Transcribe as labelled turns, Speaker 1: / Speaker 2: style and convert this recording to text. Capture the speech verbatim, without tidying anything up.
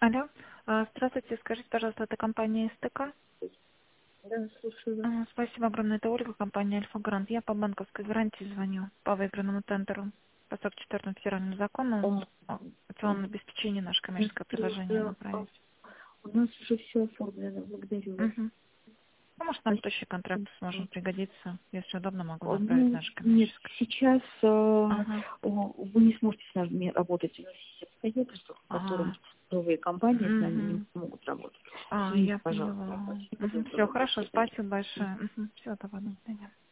Speaker 1: Алло. А, Здравствуйте, скажите, пожалуйста, это компания СТК?
Speaker 2: Да, слушаю.
Speaker 1: А, Спасибо огромное, это Ольга, компания Альфа Грант. Я по банковской гарантии звоню по выигранному тендеру по сорок четвёртому федеральному закону.
Speaker 2: Он,
Speaker 1: О, Акционное обеспечение, наше коммерческое предложение
Speaker 2: просто, а,
Speaker 1: направить.
Speaker 2: у нас уже все оформлено, благодарю вас.
Speaker 1: Угу. Ну, может, нам будущий контракт сможет
Speaker 2: Спасибо.
Speaker 1: пригодиться. Если удобно, могу
Speaker 2: О,
Speaker 1: направить
Speaker 2: Ну,
Speaker 1: наше
Speaker 2: нет,
Speaker 1: коммерческое.
Speaker 2: сейчас э,
Speaker 1: Ага.
Speaker 2: о, вы не сможете с нами работать. У нас есть обстоятельства, в котором
Speaker 1: Ага.
Speaker 2: новые компании с нами не
Speaker 1: Угу.
Speaker 2: могут работать.
Speaker 1: А,
Speaker 2: Извините,
Speaker 1: я
Speaker 2: пожалуйста.
Speaker 1: поняла.
Speaker 2: Спасибо
Speaker 1: Угу.
Speaker 2: доброго.
Speaker 1: Все,
Speaker 2: До
Speaker 1: хорошо,
Speaker 2: свидания.
Speaker 1: спасибо большое. Угу. Всего доброго. До свидания.